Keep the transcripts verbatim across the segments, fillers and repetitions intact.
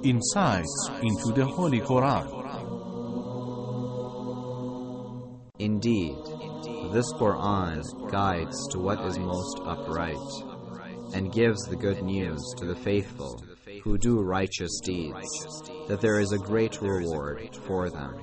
insights into the Holy Quran. Indeed, this Quran guides to what is most upright, and gives the good news to the faithful who do righteous deeds, that there is a great reward for them.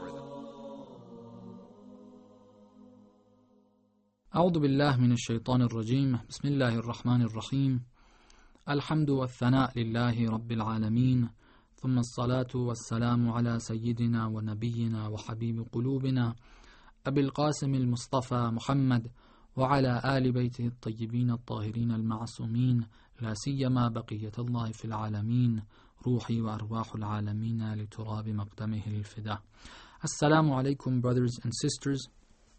أعوذ بالله من الشيطان الرجيم بسم الله الرحمن الرحيم الحمد والثناء لله رب العالمين ثم الصلاة والسلام على سيدنا ونبينا وحبيب قلوبنا أبي القاسم المصطفى محمد وعلى آل بيته الطيبين الطاهرين المعصومين لا سيما بقية الله في العالمين روحي وأرواح العالمين لتراب مقدمه الفداء. Assalamu alaikum, brothers and sisters.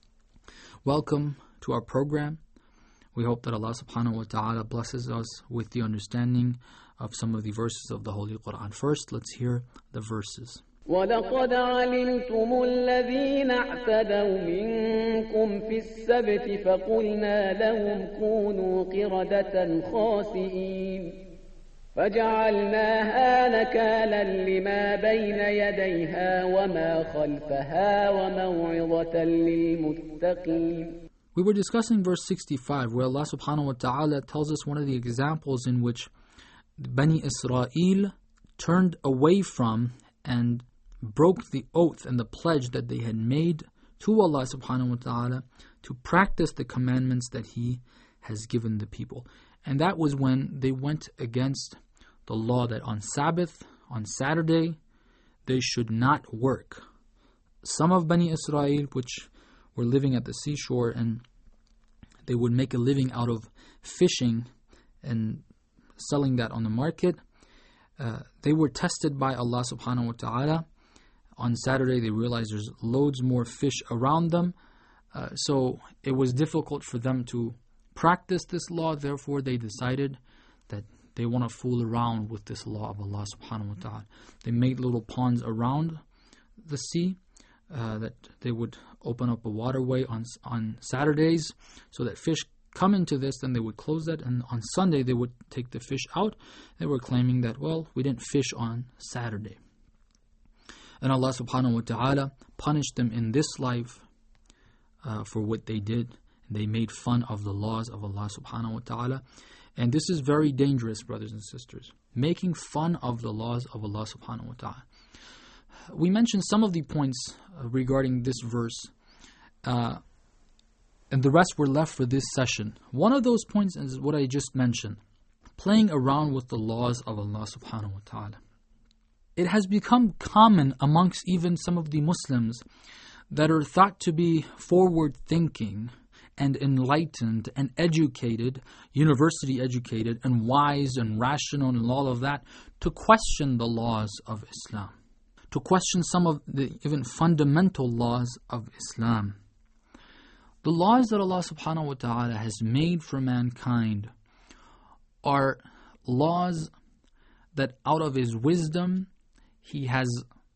Welcome to our program. We hope that Allah subhanahu wa ta'ala blesses us with the understanding of some of the verses of the Holy Quran. First, let's hear the verses. وَلَقَدْ عَلِمْتُمُ الَّذِينَ اعْتَدَوْا مِنْكُمْ فِي السَّبْتِ فَقُلْنَا لَهُمْ كُونُوا قِرَدَةً خَاسِئِينَ فَجَعَلْنَاهَا نَكَالًا لِمَا بَيْنَ يَدَيْهَا وَمَا خَلْفَهَا وَمَوْعِظَةً لِلْمُتَّقِينَ. We were discussing verse sixty-five, where Allah subhanahu wa ta'ala tells us one of the examples in which Bani Israel turned away from and broke the oath and the pledge that they had made to Allah subhanahu wa ta'ala to practice the commandments that He has given the people. And that was when they went against the law that on Sabbath, on Saturday, they should not work. Some of Bani Israel, which were living at the seashore, and they would make a living out of fishing and selling that on the market. Uh, they were tested by Allah subhanahu wa ta'ala. On Saturday they realized there's loads more fish around them. Uh, so it was difficult for them to practice this law. Therefore they decided that they want to fool around with this law of Allah subhanahu wa ta'ala. They made little ponds around the sea. Uh, that they would open up a waterway on on Saturdays so that fish come into this, then they would close that, and on Sunday they would take the fish out. They were claiming that, well, we didn't fish on Saturday. And Allah subhanahu wa ta'ala punished them in this life uh, for what they did. They made fun of the laws of Allah subhanahu wa ta'ala. And this is very dangerous, brothers and sisters, making fun of the laws of Allah subhanahu wa ta'ala. We mentioned some of the points uh, regarding this verse, uh, and the rest were left for this session. One of those points is what I just mentioned, playing around with the laws of Allah subhanahu wa ta'ala. It has become common amongst even some of the Muslims that are thought to be forward-thinking and enlightened and educated, university educated and wise and rational and all of that, to question the laws of Islam, to question some of the even fundamental laws of Islam. The laws that Allah subhanahu wa ta'ala has made for mankind are laws that out of His wisdom He has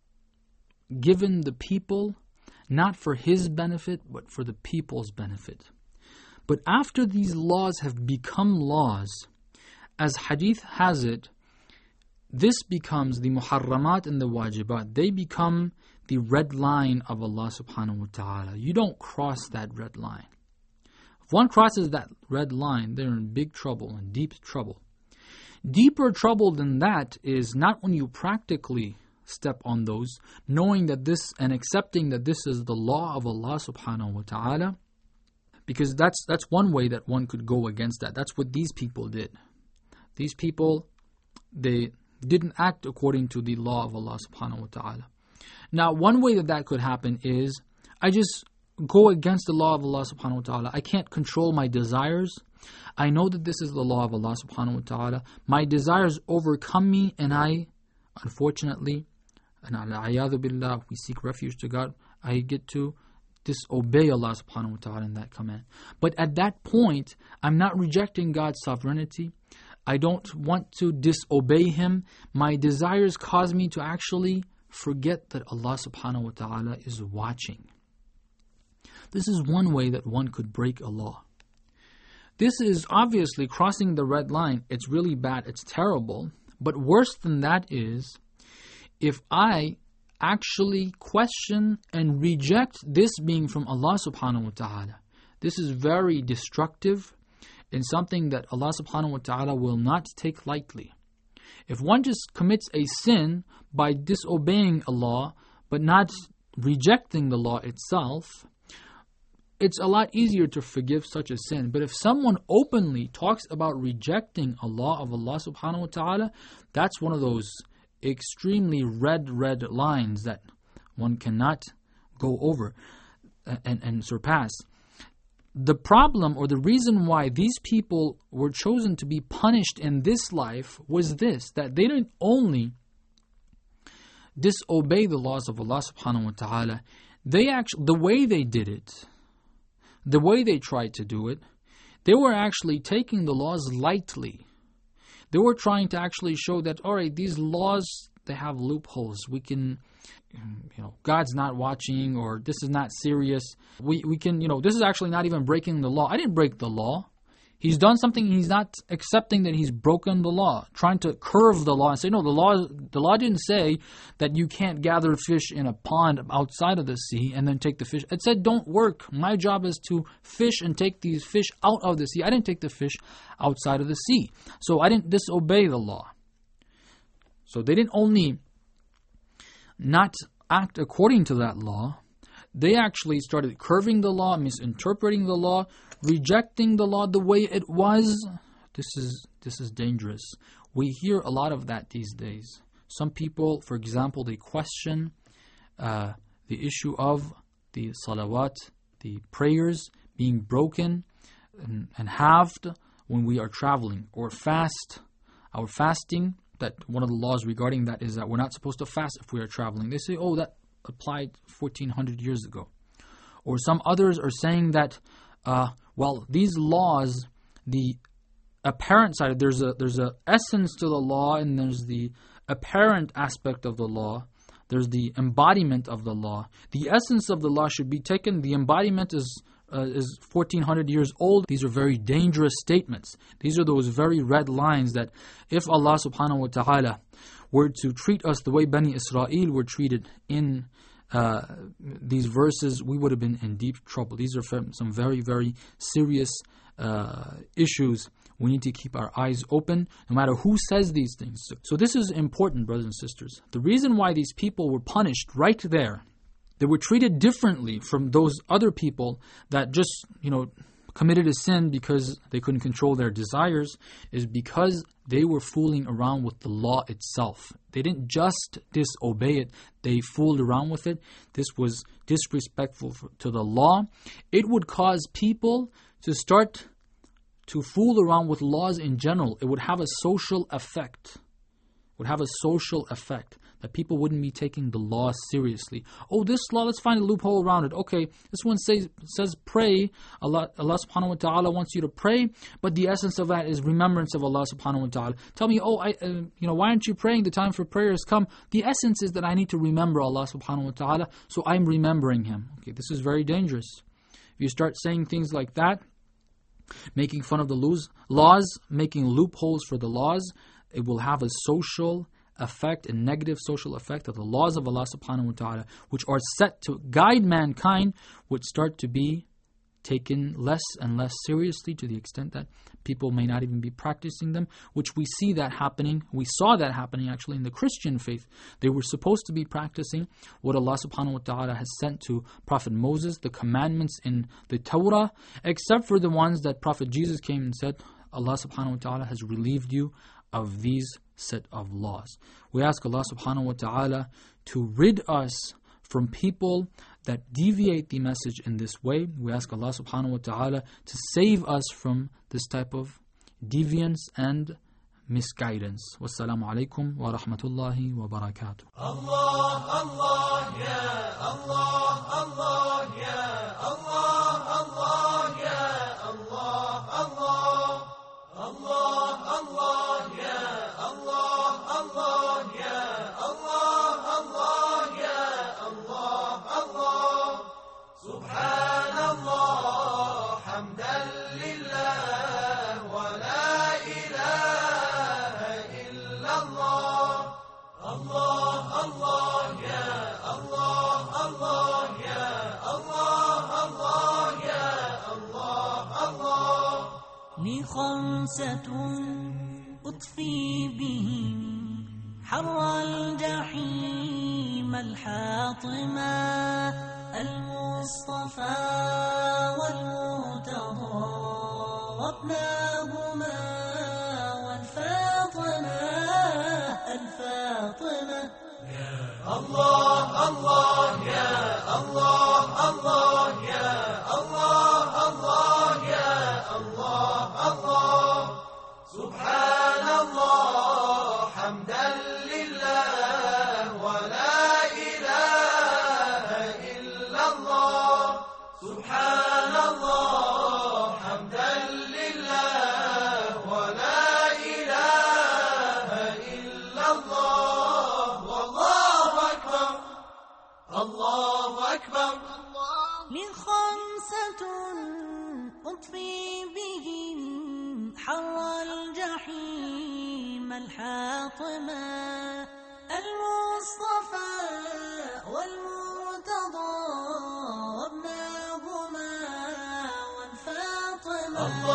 given the people, not for His benefit, but for the people's benefit. But after these laws have become laws, as hadith has it, this becomes the muharramat and the wajibat. They become the red line of Allah subhanahu wa ta'ala. You don't cross that red line. If one crosses that red line, they're in big trouble, in deep trouble. Deeper trouble than that is not when you practically step on those, knowing that this and accepting that this is the law of Allah subhanahu wa ta'ala, because that's that's one way that one could go against that. That's what these people did. These people, they didn't act according to the law of Allah subhanahu wa ta'ala. Now, one way that that could happen is, I just go against the law of Allah subhanahu wa ta'ala. I can't control my desires. I know that this is the law of Allah subhanahu wa ta'ala. My desires overcome me, and I, unfortunately, and al-a'yadhu billah, we seek refuge to God, I get to disobey Allah subhanahu wa ta'ala in that command. But at that point, I'm not rejecting God's sovereignty. I don't want to disobey Him. My desires cause me to actually forget that Allah subhanahu wa ta'ala is watching. This is one way that one could break a law. This is obviously crossing the red line. It's really bad. It's terrible. But worse than that is if I actually question and reject this being from Allah subhanahu wa ta'ala. This is very destructive and something that Allah subhanahu wa ta'ala will not take lightly. If one just commits a sin by disobeying Allah but not rejecting the law itself, it's a lot easier to forgive such a sin. But if someone openly talks about rejecting a law of Allah subhanahu wa ta'ala, that's one of those extremely red, red lines that one cannot go over and, and surpass. The problem or the reason why these people were chosen to be punished in this life was this, that they didn't only disobey the laws of Allah subhanahu wa ta'ala, they actually, the way they did it, the way they tried to do it, they were actually taking the laws lightly. They were trying to actually show that, all right, these laws, they have loopholes. We can, you know, God's not watching, or this is not serious. We we can, you know, this is actually not even breaking the law. I didn't break the law. He's done something, he's not accepting that he's broken the law, trying to curve the law and say, no, the law the law didn't say that you can't gather fish in a pond outside of the sea and then take the fish. It said don't work. My job is to fish and take these fish out of the sea. I didn't take the fish outside of the sea. So I didn't disobey the law. So they didn't only not act according to that law, they actually started curving the law, misinterpreting the law, rejecting the law the way it was. This is this is dangerous. We hear a lot of that these days. Some people, for example, they question uh, the issue of the salawat, the prayers being broken and, and halved when we are traveling, or fast, our fasting. That one of the laws regarding that is that we're not supposed to fast if we are traveling. They say, oh, that applied fourteen hundred years ago. Or some others are saying that, uh, well, these laws, the apparent side, there's a there's a essence to the law, and there's the apparent aspect of the law. There's the embodiment of the law. The essence of the law should be taken. The embodiment is uh, is fourteen hundred years old. These are very dangerous statements. These are those very red lines that if Allah subhanahu wa ta'ala were to treat us the way Bani Israel were treated in uh, these verses, we would have been in deep trouble. These are some very, very serious uh, issues. We need to keep our eyes open, no matter who says these things. So this is important, brothers and sisters. The reason why these people were punished right there, they were treated differently from those other people that just, you know, committed a sin because they couldn't control their desires, is because they were fooling around with the law itself. They didn't just disobey it, they fooled around with it. This was disrespectful to the law. It would cause people to start to fool around with laws in general. It would have a social effect. It would have a social effect that people wouldn't be taking the law seriously. Oh, this law, let's find a loophole around it. Okay, this one says says pray. Allah, Allah subhanahu wa ta'ala wants you to pray, but the essence of that is remembrance of Allah subhanahu wa ta'ala. Tell me, oh, I, uh, you know, why aren't you praying? The time for prayer has come. The essence is that I need to remember Allah subhanahu wa ta'ala, so I'm remembering Him. Okay, this is very dangerous. If you start saying things like that, making fun of the laws, making loopholes for the laws, it will have a social effect, a negative social effect of the laws of Allah subhanahu wa ta'ala, which are set to guide mankind, would start to be taken less and less seriously, to the extent that people may not even be practicing them, which we see that happening. We saw that happening actually in the Christian faith. They were supposed to be practicing what Allah subhanahu wa ta'ala has sent to Prophet Moses, the commandments in the Torah, except for the ones that Prophet Jesus came and said, Allah subhanahu wa ta'ala has relieved you of these set of laws. We ask Allah subhanahu wa ta'ala to rid us from people that deviate the message in this way. We ask Allah subhanahu wa ta'ala to save us from this type of deviance and misguidance. Wassalamu alaikum wa rahmatullahi wa barakatuh. Allah, Allah, ya Allah, Allah, ya Allah, Allah, ya Allah, Allah, Allah, Allah, ya Allah, Allah, ya Allah, Allah, ya Allah, Allah. Subhanallah, hamdan lillah, wa la ilaha illallah. لي خمسة أطفي بهم حر الجحيم الحاطمة، المصطفى والمرتضى وابناهما والفاطمة الفاطمة. يا الله الله يا الله الله يا الله الله يا الله الله، سبحان الله حمدا لله ولا إله إلا الله، سبحان الله حمدا لله ولا إله إلا الله، والله أكبر الله أكبر. لخمسة أطفي بهم حر الجحيم الحاطمة، المصطفى والمرتضى وابناهما والفاطمة.